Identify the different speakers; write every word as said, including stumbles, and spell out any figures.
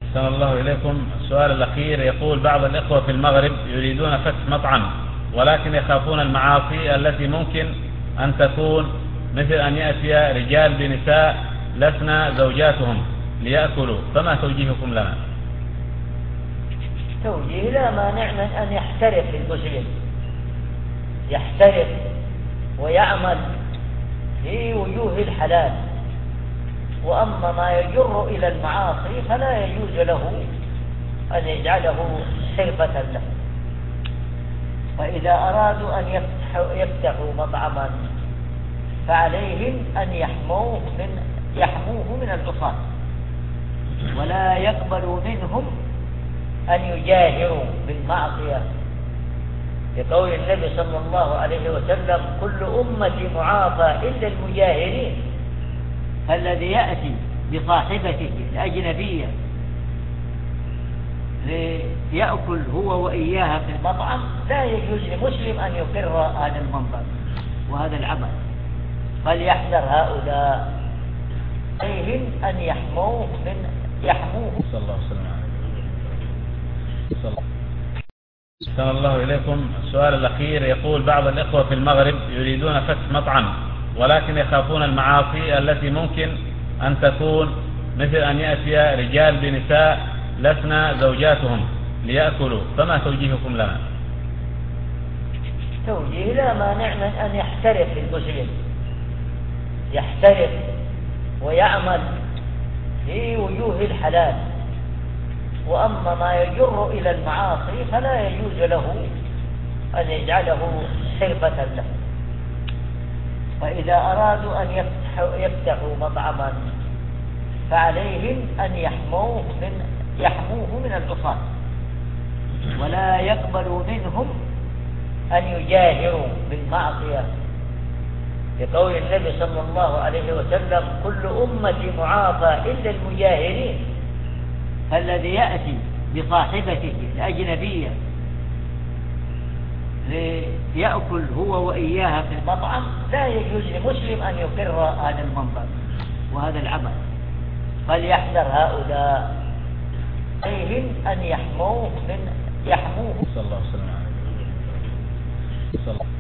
Speaker 1: أحسن الله إليكم. السؤال الأخير يقول: بعض الإخوة في المغرب يريدون فتح مطعم، ولكن يخافون المعاصي التي ممكن أن تكون، مثل أن يأتي رجال بنساء لسنا زوجاتهم ليأكلوا، فما توجيهكم لنا؟
Speaker 2: توجيه: لا مانع من أن يحترف المسلم، يحترف ويعمل في وجوه الحلال، وأما ما يجر إلى المعاصي فلا يجوز له أن يجعله حرفة له. فإذا أرادوا أن يفتحوا, يفتحوا مطعما فعليهم أن يحموه من, يحموه من العصاة، ولا يقبلوا منهم أن يجاهروا بالمعصية، لقول النبي صلى الله عليه وسلم: كل أمتي معافى إلا المجاهرين. فالذي يأتي بصاحبته الأجنبية ليأكل هو وإياها في المطعم لا يجوز لمسلم أن يقر هذا المنظر وهذا العمل، فليحذر هؤلاء، عليهم أن يحموه من يحموه.
Speaker 1: صلى الله عليه وسلم. أحسن الله إليكم. السؤال الأخير يقول: بعض الإخوة في المغرب يريدون فتح مطعم، ولكن يخافون المعاصي التي ممكن أن تكون، مثل أن يأتي رجال بنساء لسنا زوجاتهم ليأكلوا، فما توجيهكم لنا؟
Speaker 2: توجيه: لا مانع من أن يحترف المسلم، يحترف ويعمل في وجوه الحلال، وأما ما يجر إلى المعاصي فلا يجوز له أن يجعله حرفة له. فإذا أرادوا أن يفتحوا, يفتحوا مطعما فعليهم أن يحموه من, يحموه من العصاة، ولا يقبلوا منهم أن يجاهروا بالمعصية، لقول النبي صلى الله عليه وسلم: كل أمتي معافى إلا المجاهرين. فالذي يأتي بصاحبته الأجنبية ليأكل هو وإياها في المطعم لا يجوز لمسلم أن يقر هذا المنظر وهذا العمل، فليحذر هؤلاء، عليهم أن يحموه من يحموه.
Speaker 1: صلى الله عليه وسلم.